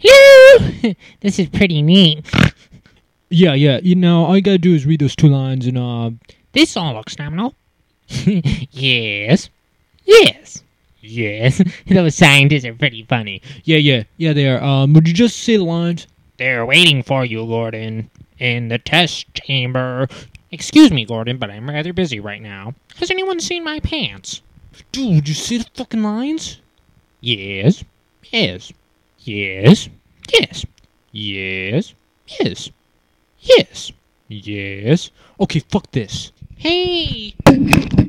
Hello! This is pretty neat. Yeah. All you gotta do is read those 2 lines and, This all looks nominal. Yes. Yes. Yes. Those scientists are pretty funny. Yeah, they are. Would you just say the lines? They're waiting for you, Gordon, in the test chamber. Excuse me, Gordon, but I'm rather busy right now. Has anyone seen my pants? Dude, would you say the fucking lines? Yes. Yes. Yes. Yes. Yes. Yes. Yes. Yes. Okay, fuck this. Hey!